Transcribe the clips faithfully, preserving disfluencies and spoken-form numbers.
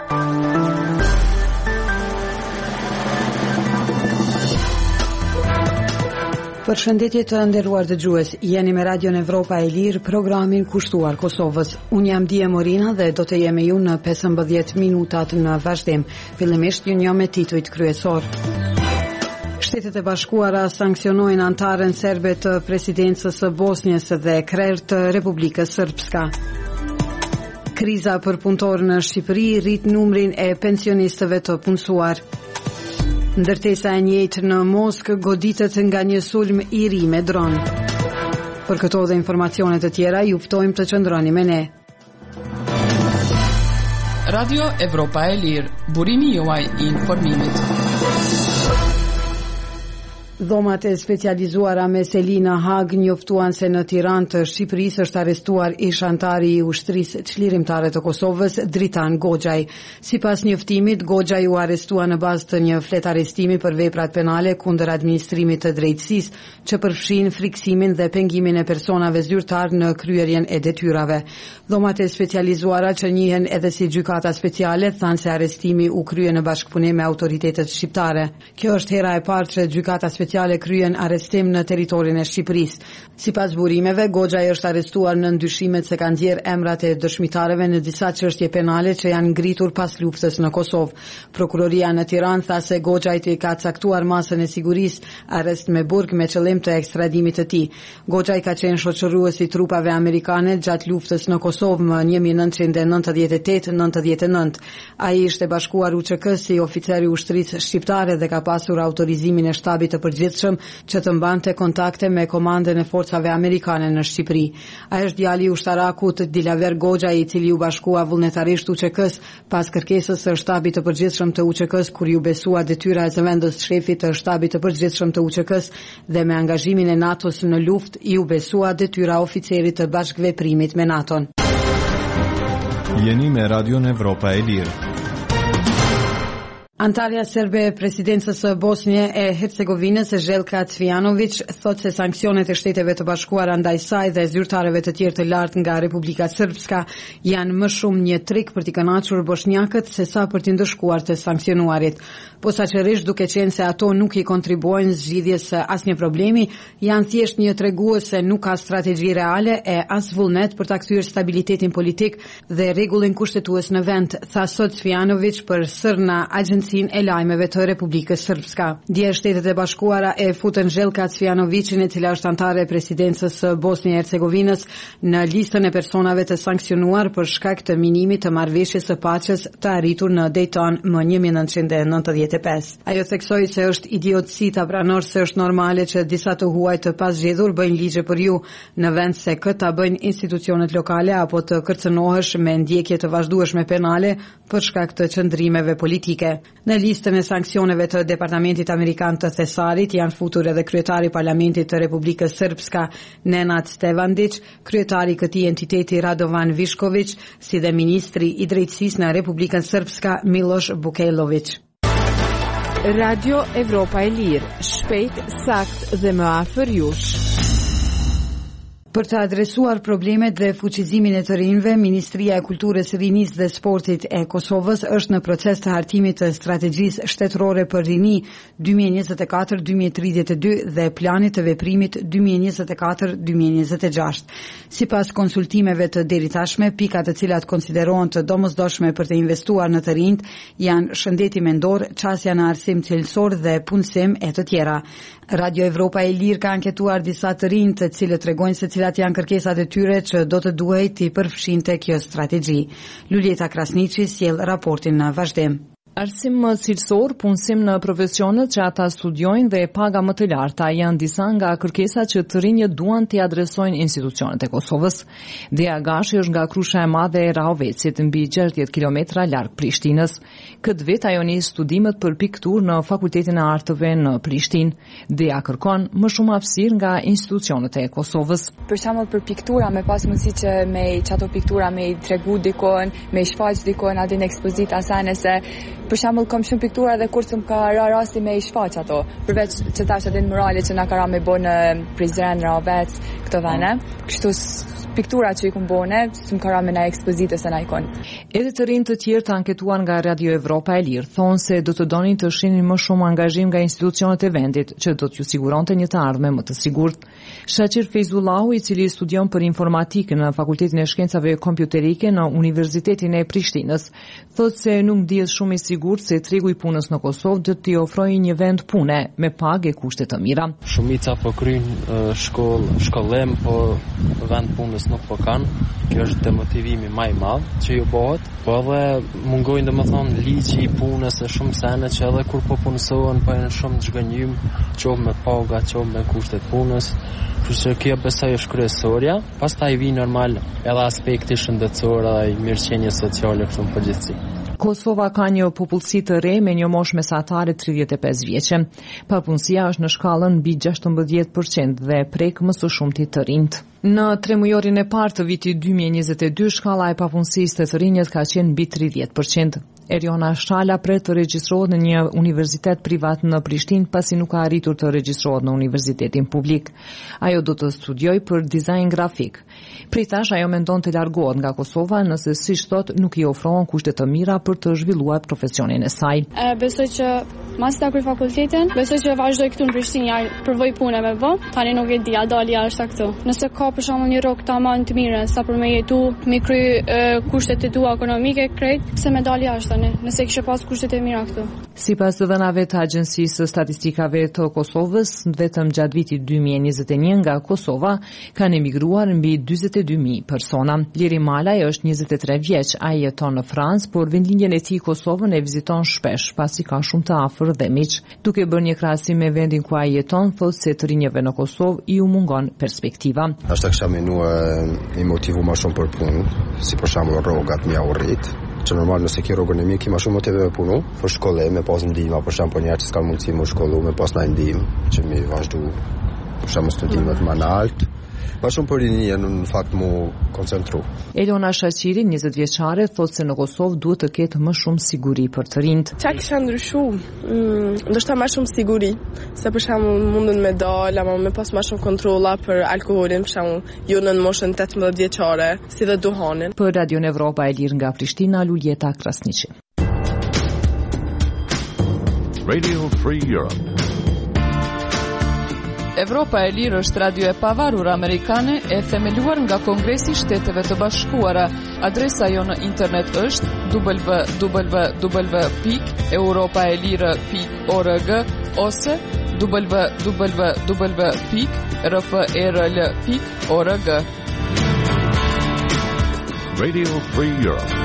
Përshëndetje të nderuar dëgjues, jeni me Radion Evropa e Lirë, programin kushtuar Kosovës. Unë jam Dije Morina dhe do të jemi ju në pesëmbëdhjetë minutat në vazhdim. Fillimisht ju njoh me titujt kryesor. Shtetet e Bashkuara sankcionojnë antarën serbe të presidencës së Bosnjës dhe krerë të Republikës Srpska. Kriza për punëtorë në Shqipëri rrit numrin e pensionistëve të punësuar. Ndërtesa e njëjtë në Moskë goditet nga një sulm i ri me dron. Për këto dhe informacione të tjera, ju ftojmë të qëndroni me ne. Radio Evropa e Lirë, burimi juaj i informimit. Dhomat e specializuara me Selina Hag njoftuan se në Tiranë të Shqipërisë është arrestuar ish antari i ushtrisë çlirimtare të Kosovës, Dritan Goxhaj. Sipas njoftimit, Goxhaj u arrestua në bazë të një flet arrestimi për veprat penale kundër administrimit të drejtësisë, që përfshin friksimin dhe pengimin e personave zyrtar në kryerjen e detyrave. Dhomat e specializuara, që njihen edhe si gjykata speciale, thanë se arrestimi u krye në bashkëpunim me autoritetet shqiptare. Kjo është hera e parë që gjykata speciale speciale kryen arrestim në territorin e Shqipërisë. Sipas burimeve, Goxhaj është arrestuar në ndyshimet se ka nxjerrë emrat e dëshmitarëve në disa çështje penale që janë ngritur pas luftës në Kosovë. Prokuroria në Tiranë tha se Goxhajt i ka caktuar masën e sigurisë arrest me burg me qëllim të ekstradimit të tij. Goxhaj ka qenë shoqërues i trupave amerikane gjatë luftës në Kosovë më një mijë nëntëqind e nëntëdhjetë e tetë nëntëdhjetë e nëntë. Ai ishte bashkuar U Q K si oficer i ushtrisë shqiptare dhe ka pasur autorizimin e shtabit të përgjithshëm që të mbante kontakte me komandën e forcave amerikane në Shqipëri. Ai është djali i ushtarakut Dilaver Goxhaj, i cili u bashkua vullnetarisht U Q K-s pas kërkesës së shtabit të përgjithshëm të U Q K-s kur ju besua detyra e zëvendës shefit të shtabit të përgjithshëm të U Q K-s dhe me angazhimin e NATO-s në luftë i u besua detyra oficerit të bashkëveprimit me NATO-n. Jeni me Radion Evropa e Lirë. Antarja serbe e presidencës së Bosnje e Hercegovinës, Željka Cvijanović, thot se sanksionet e Shteteve të Bashkuara ndaj saj dhe zyrtarëve të tjerë të lartë nga Republika Srpska janë më shumë një trik për t'i kënaqur bosnjakët se sa për t'i ndëshkuar të sanksionuarit. Posaçërisht, duke qenë se ato nuk i kontribuojnë zgjidhjes së asnjë problemi, janë thjesht një tregues se nuk ka strategji reale e as vullnet për ta kthyer stabilitetin politik dhe rregullin kushtetues në vend, tha sot Cvijanović për Srna Agjencinë e lajmeve të Republikës Srpska. Dje Shtetet e Bashkuara e futën Željka Cvijanovićin, e cila është antare e presidencës së Bosnjë e Hercegovinës, në listën e personave të sanksionuar për shkak të minimit të marrëveshjes së paqes të arritur në Dayton më një mijë nëntëqind e nëntëdhjetë e pesë. Ajo theksoi se është idiotësi ta pranosh se është normale që disa të huaj të pazgjedhur bëjnë ligje për ju, në vend se këtë ta bëjnë institucionet lokale apo të kërcënohesh me ndjekje të vazhdueshme penale për shkak të qëndrimeve politike. Në listën e sanksioneve të Departamentit Amerikan të Thesarit janë futur edhe kryetari i Parlamentit të Republikës Srpska Nenad Stevandić, kryetari i këtij entiteti Radovan Višković, si dhe ministri i drejtësisë në Republikën Srpska Miloš Bukejlović. Radio Evropa e Lirë, shpejt, sakt dhe më afër jush. Për të adresuar problemet dhe fuqizimin e të rinjve, Ministria e Kulturës, Rinisë dhe Sportit e Kosovës është në proces të hartimit të strategjisë shtetërore për rini dy mijë e njëzet e katër dy mijë e tridhjetë e dy dhe planit të veprimit dy mijë e njëzet e katër dy mijë e njëzet e gjashtë. Sipas konsultimeve të deritashme, pikat të cilat konsiderohen të domosdoshme për të investuar në të rinjt janë shëndeti mendor, çësia në arsim cilësor dhe punësim e të tjera. Radio Evropa e Lirë ka anketuar disa të rinj të cilët tregojnë se cilat janë kërkesat e tyre që do të duhej t'i përfshinte kjo strategji. Luljeta Krasniqi sjell raportin në vazhdim. Arsim më cilësor, punësim në profesionet që ata studiojnë dhe paga më të larta janë disa nga kërkesat që të rinjët duan të adresojnë institucionet e Kosovës. Dea Gashi është nga Krusha e Madhe e Rahovecit, mbi gjashtëdhjetë kilometra larg Prishtinës. Këtë vit ajo nis studimet për pikturë në Fakultetin e Artëve në Prishtinë. Dea kërkon më shumë hapësirë nga institucionet e Kosovës. Për shembull për piktura, me pas mundësi që me çato piktura me i tregu dikon, me i shfaq dikon atë në ekspozita asane se Për shembull kam shumë piktura dhe kur të më ka ra rasti me i shfaq ato. Përveç që tash atë morale që na ka ra me bën Prizren, Rabec, këto vene. Kështu piktura që i kum bone, s'm ka ra me na ekspozitës e na ikon. Edhe të rinj të tjerë të anketuar nga Radio Evropa e Lirë thonë se do të donin të shihnin më shumë angazhim nga institucionet e vendit, që do t'ju siguronte një të ardhme më të sigurt. Shaqir Fejzullahu, i cili studion për informatikë në Fakultetin e Shkencave Kompjuterike në Universitetin e Prishtinës, thotë se nuk dihet shumë i sigurt se tregu i punës në Kosovë do t'i ofrojë një vend pune me pagë e kushte të mira. Shumica po kryjnë shkollë, shkollim, po vend punës nuk po kanë. Kjo është demotivimi më i madh që ju bëhet, po edhe mungojnë domethënë ligji i punës e shumë sene që edhe kur po punësohen po janë shumë zhgënjym, qoftë me paga, qoftë me kushtet punës. Kështu që kjo besoj është kryesorja, pastaj vijnë normal edhe aspekti shëndetësor dhe i mirëqenies sociale këtu në përgjithësi. Kosova ka një popullsi të re me një moshë mesatare tridhjetë e pesë vjeçe. Papunësia është në shkallën mbi gjashtëmbëdhjetë përqind dhe prek më së shumti të rinjt. Në tremujorin e parë të vitit dy mijë e njëzet e dy, shkalla e papunësisë të të rinjët ka qenë mbi tridhjetë përqind. Eriona Shala pret të regjistrohet në një universitet privat në Prishtinë pasi nuk ka arritur të regjistrohet në universitetin publik. Ajo do të studioj për dizajn grafik. Pritash ajo mendon të largohet nga Kosova nëse siç thot nuk i ofrohen kushte të mira për të zhvilluar profesionin e saj. E, besoj që mas ta kryj fakultetin, besoj që vazhdoj këtu në Prishtinë, përvoj punë me vë, tani nuk e di, a dali jashtë këtu. Nëse ka për shembull një rrok tamam të mirë sa për me jetu, me kry kushtet e tua ekonomike krejt, se me dali jashtë tani, nëse kishe pas kushtet e mira këtu. Sipas të dhënave të Agjencisë së Statistikave të Kosovës, vetëm gjatë vitit dy mijë e njëzet e një nga Kosova kanë emigruar mbi dyzet e dy mijë persona. Liri Malaj është njëzet e tre vjeç, ai jeton në Francë, por vendlinjen e tij Kosovën e viziton shpesh, pasi ka shumë të afër dhe miq. Duke bërë një krahasim me vendin ku ai jeton, thotë se të rinjve në Kosovë i u mungon perspektiva. Ashta kisha menuar i motivu më shumë për punë, si për shembull rrogat më urrit, që normal nëse ke rrogën e mirë ke më shumë motive me punu, për shkollim, me pas ndihmë, për shembull njerëz që s'kan mundësi me shkollu, me pas ndaj ndihmë, që mi vazhdu për shembull studimet më lart. Pa shumë për rinjë në fakt mu koncentru. Elona Shaqiri, njëzet vjeçare, thotë se në Kosovë duhet të ketë më shumë siguri për të rinjt. Qa kisha ndryshu? Mm, ndoshta më shumë siguri, se për shembull mundën me dalë, ama me pas më shumë kontrolla për alkoolin, për shembull jo në moshën tetëmbëdhjetë vjeçare, si dhe duhanin. Për Radio Evropa e Lirë nga Prishtina, Luljeta Krasniqi. Radio Free Europe. Evropa e Lirë është radio e pavarur amerikane e themeluar nga Kongresi i Shteteve të Bashkuara. Adresa jo në internet është w w w pikë europaelire pikë org ose w w w pikë r f e r l pikë org. Radio Free Europe.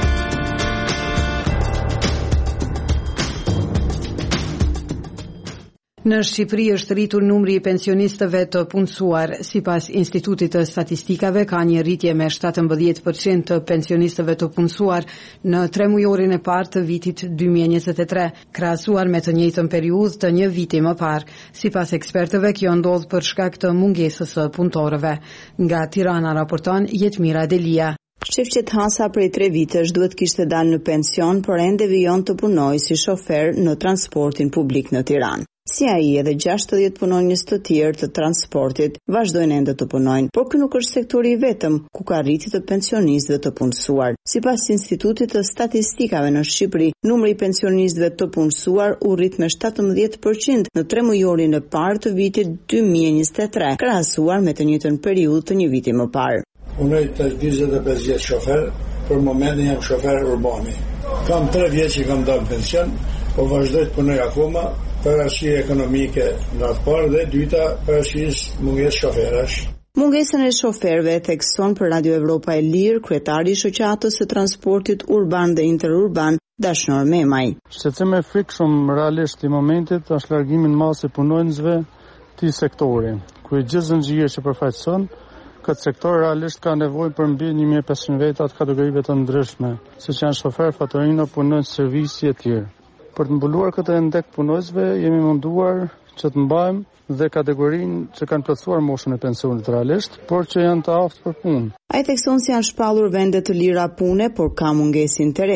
Në Shqipëri është rritur numri i pensionistëve të punësuar. Sipas Institutit të Statistikave, ka një rritje me shtatëmbëdhjetë përqind të pensionistëve të punësuar në tremujorin e parë të vitit dy mijë e njëzet e tre, krahasuar me të njëjtën periudhë të një viti më parë. Sipas ekspertëve, kjo ndodh për shkak të mungesës së punëtorëve. Nga Tirana raporton Jetmira Delia. Shifqet Hasa prej tre vitesh duhet kishte dalë në pension, por ende vijon të punojë si shofer në transportin publik në Tiranë. Si ai edhe gjashtëdhjetë punonjës të tjerë të transportit vazhdojnë ende të punojnë, por ky nuk është sektori i vetëm ku ka rritje të pensionistëve të punësuar. Sipas Institutit të Statistikave në Shqipëri, numri i pensionistëve të punësuar u rrit me shtatëmbëdhjetë përqind në tremujorin e parë të vitit dy mijë e njëzet e tre, krahasuar me të njëjtën periudhë të një viti më parë. Punoj të njëzet e pesë vjeç shofer, për momentin jam shofer urbani. Kam tre vjeç që kam dalë pension, po vazhdoj të punoj akoma për arsye ekonomike në atë parë dhe dyta për arsye mungesë shoferësh. Mungesën e shoferëve thekson për Radio Evropa e Lirë kryetari i shoqatës së transportit urban dhe interurban Dashnor Memaj. Shqetësim e frikshëm realisht i momentit është largimi i madh i punonjësve të sektorit, ku i gjithë zinxhiri që përfaqëson këtë sektor realisht ka nevojë për mbi një mijë e pesëqind veta të kategorive të ndryshme, siç janë shofer, fatorina, punonjës servisi e tjerë. Për të mbuluar këtë ndek punonjësve jemi munduar që të mbajmë dhe kategorinë që kanë plotësuar moshën e pensionit realisht, por që janë të aftë për punë. Ai thekson se janë shpallur vende të lira pune, por ka mungesë interesi.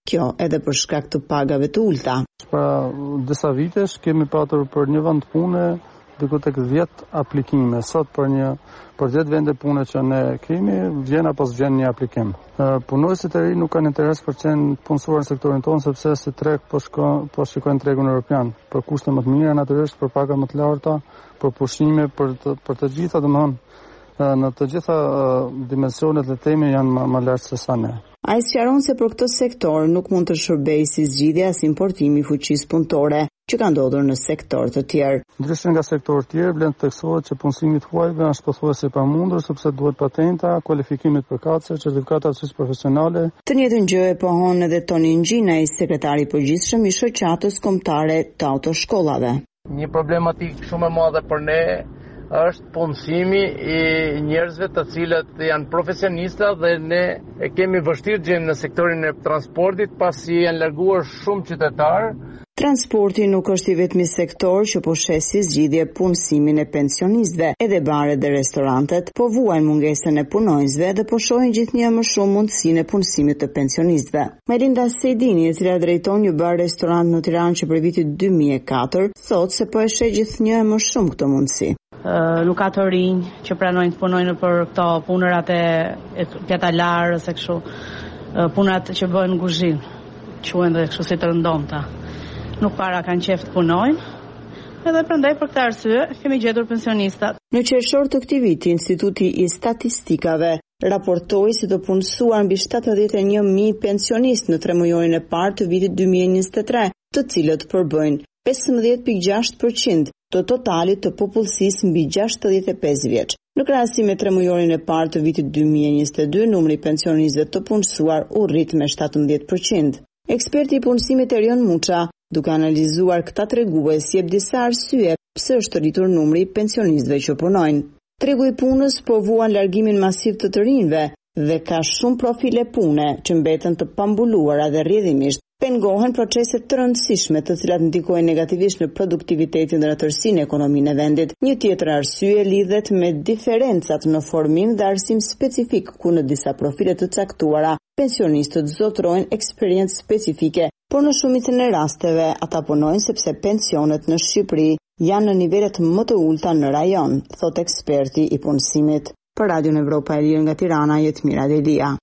Kjo edhe për shkak të pagave të ulta. Para disa vitesh kemi patur për një vend pune diku tek dhjetë aplikime. Sot për një për dhjetë vende pune që ne kemi, vjen apo s'vjen një aplikim. Punojësit e ri nuk kanë interes për të qenë punësuar në sektorin tonë sepse si treg po shkojnë po shikojnë tregun evropian për kushte më të mira, natyrisht për paga më të larta, për pushime, për të, për të gjitha, domethënë në të gjitha dimensionet e temës janë më, më lart se sa ne. Ai sqaron se për këtë sektor nuk mund të shërbejë si zgjidhje as importimi i fuqisë punëtore që ka ndodhur në sektor të tjerë. Ndryshe nga sektorët të tjerë, vlen të theksohet që punësimi i huajve është pothuajse i pamundur sepse duhet patenta, kualifikimet përkatëse, certifikata arsyes profesionale. Të njëjtën gjë e pohon edhe Toni Ngjinaj, sekretari i përgjithshëm i shoqatës kombëtare të autoshkollave. Një problematik shumë e madhe për ne është punësimi i njerëzve të cilët janë profesionista dhe ne e kemi vështirë gjendje në sektorin e transportit pasi janë larguar shumë qytetarë. Transporti nuk është i vetmi sektor që po shes si zgjidhje punësimin e pensionistëve, edhe baret dhe restorantet po vuajnë mungesën e punonjësve dhe po shohin gjithnjë më shumë mundësinë e punësimit të pensionistëve. Melinda Sejdini, e cila drejton një bar restorant në Tiranë që për vitin dy mijë e katër, thotë se po e sheh gjithnjë më shumë këtë mundësi. Uh, nuk ka të rinj që pranojnë të punojnë për këto punërat e, e pjatalarës e kështu, uh, punërat që bëhen guzhin, quhen dhe kështu si të rëndomta. Nuk para kanë qef të punojnë, edhe prandaj për këtë arsye kemi gjetur pensionistat. Në qershor të këtij viti, Instituti i Statistikave raportoi se të punësuar mbi shtatëdhjetë e një mijë pensionistë në tremujorin e parë të vitit dy mijë e njëzet e tre, të cilët përbëjnë pesëmbëdhjetë pikë gjashtë përqind të totalit të popullsisë mbi gjashtëdhjetë e pesë vjeç. Në krahasim me tremujorin e parë të vitit dy mijë e njëzet e dy, numri i pensionistëve të punësuar u rrit me shtatëmbëdhjetë përqind. Eksperti i punësimit Erion Muça, duke analizuar këta tregues, jep disa arsye pse është rritur numri i pensionistëve që punojnë. Tregu i punës po vuan largimin masiv të të rinjve dhe ka shumë profile pune që mbeten të pambuluara dhe rrjedhimisht pengohen procese të rëndësishme të cilat ndikojnë negativisht në produktivitetin dhe në tërësinë e ekonominë e vendit. Një tjetër arsye lidhet me diferencat në formim dhe arsim specifik ku në disa profile të caktuara pensionistët zotrojnë eksperiencë specifike, por në shumicën e rasteve ata punojnë sepse pensionet në Shqipëri janë në nivelet më të ulta në rajon, thot eksperti i punësimit. Për Radion Evropa e Lirë nga Tirana, Jetmira Delia.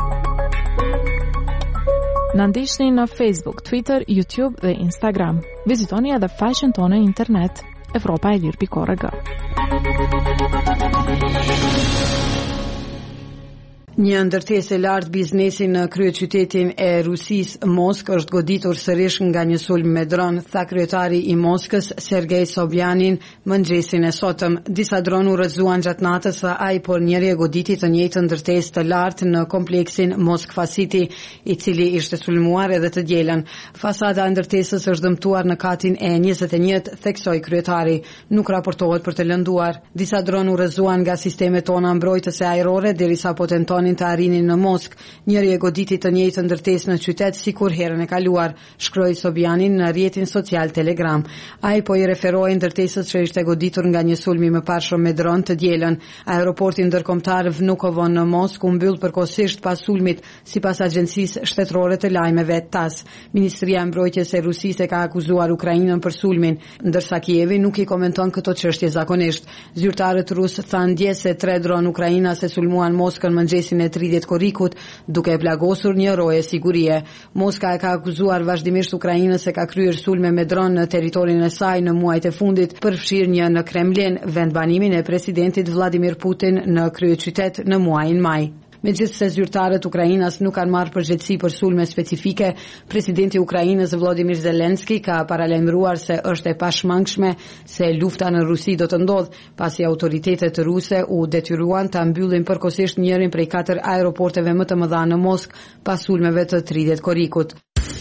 Na ndiqni në Facebook, Twitter, YouTube dhe Instagram. Vizitoni edhe faqen tonë në internet evropa e lirë pikë org. Një ndërtesë e lartë biznesi në kryeqytetin e Rusisë, Moskë, është goditur sërish nga një sulm me dron, tha kryetari i Moskës, Sergej Sobjanin, mëngjesin e sotëm. Disa dron u rrëzuan gjatë natës dhe ai por njëri e goditi të njëjtën ndërtesë të lartë në kompleksin Moskva City, i cili ishte sulmuar edhe të dielën. Fasada e ndërtesës është dëmtuar në katin e njëzet e njëtë, theksoi kryetari. Nuk raportohet për të lënduar. Disa dron u rrëzuan nga sistemet tona mbrojtëse ajrore derisa po tentonin të arrinin në Moskë. Njëri e goditi të njëjtën ndërtesë në qytet sikur herën e kaluar, shkroi Sobjanin në rrjetin social Telegram. Ai po i referoi ndërtesës që ishte goditur nga një sulm i mëparshëm me dron të dielën. Aeroporti ndërkombëtar Vnukovo në Moskë u mbyll përkohësisht pas sulmit, sipas agjencisë shtetërore të lajmeve TASS. Ministria e Mbrojtjes e Rusisë ka akuzuar Ukrainën për sulmin, ndërsa Kijevi nuk i komenton këto çështje zakonisht. Zyrtarët rusë thanë dje se tre dron ukrainase sulmuan Moskën mëngjesin e tridhjetë korrikut, duke plagosur një roje sigurie. Moska e ka akuzuar vazhdimisht Ukrainën se ka kryer sulme me dron në territorin e saj në muajt e fundit, përfshirë një në Kremlin, vendbanimin e presidentit Vladimir Putin në kryeqytet në muajin maj. Megjithse zyrtarët Ukrainas nuk kanë marrë përgjegjësi për sulme specifike, presidenti i Ukrainës Volodymyr Zelensky ka paralajmëruar se është e pashmangshme se lufta në Rusi do të ndodhë, pasi autoritetet ruse u detyruan ta mbyllin përkohësisht njërin prej katër aeroporteve më të mëdha në Moskë pas sulmeve të tridhjetë korrikut.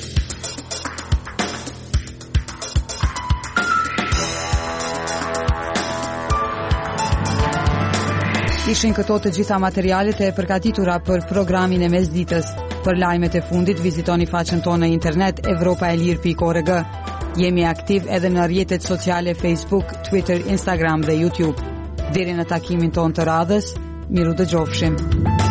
Ishin këto të gjitha materialet e përgatitura për programin e mesditës. Për lajmet e fundit vizitoni faqen tonë në internet evropa e lirë pikë org. Jemi aktiv edhe në rrjetet sociale Facebook, Twitter, Instagram dhe YouTube. Deri në takimin tonë të radhës, miru dëgjofshim.